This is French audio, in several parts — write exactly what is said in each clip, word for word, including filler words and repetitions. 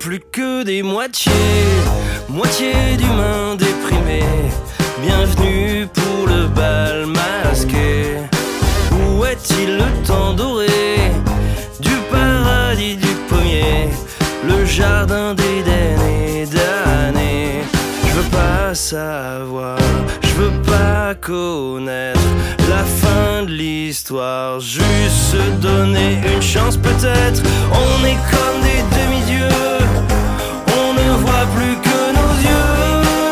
plus que des moitiés, moitié d'humains déprimés. Bienvenue pour le bal masqué. Où est-il le temps doré du paradis du pommier, le jardin d'Éden et d'années? Je veux pas savoir, je veux pas connaître la fin de l'histoire, juste se donner une chance peut-être. On est comme des demi-dieux, on ne voit plus que nos yeux.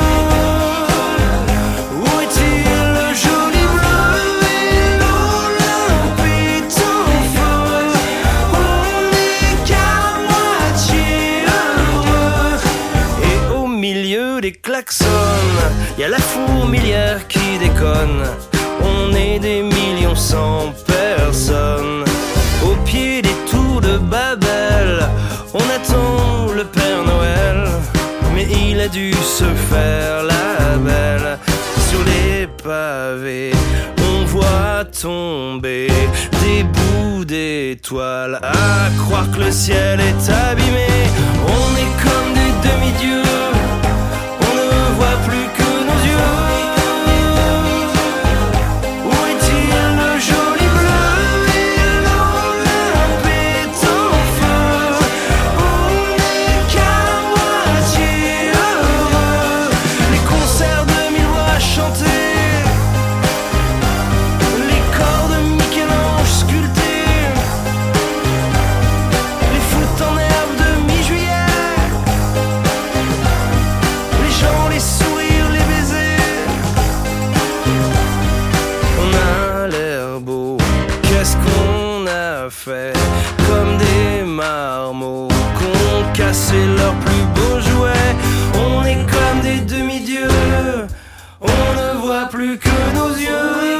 Où est-il le joli bleu et l'Olympe est en feu? On n'est qu'à moitié heureux. Et au milieu des klaxons, y a la fourmilière qui déconne. On est des millions sans personne. Au pied des tours de Babel, on attend le Père Noël. Mais il a dû se faire la belle. Sur les pavés, on voit tomber des bouts d'étoiles, à croire que le ciel est abîmé. On est comme des demi-dieux, on ne voit plus que nos yeux. Où est-il le joli bleu et l'Olympe est en feu? On n'est qu'à moitié heureux. Les concerts de mille voix chantés, les corps de Michel-Ange sculptés, les foot en herbe de mi-juillet, les gens, les sourires, les baisers. On a l'air beau, qu'est-ce qu'on a fait? Comme des marmots qu'ont cassé leurs plus beaux jouets. On est comme des demi-dieux, on ne voit plus que nos yeux.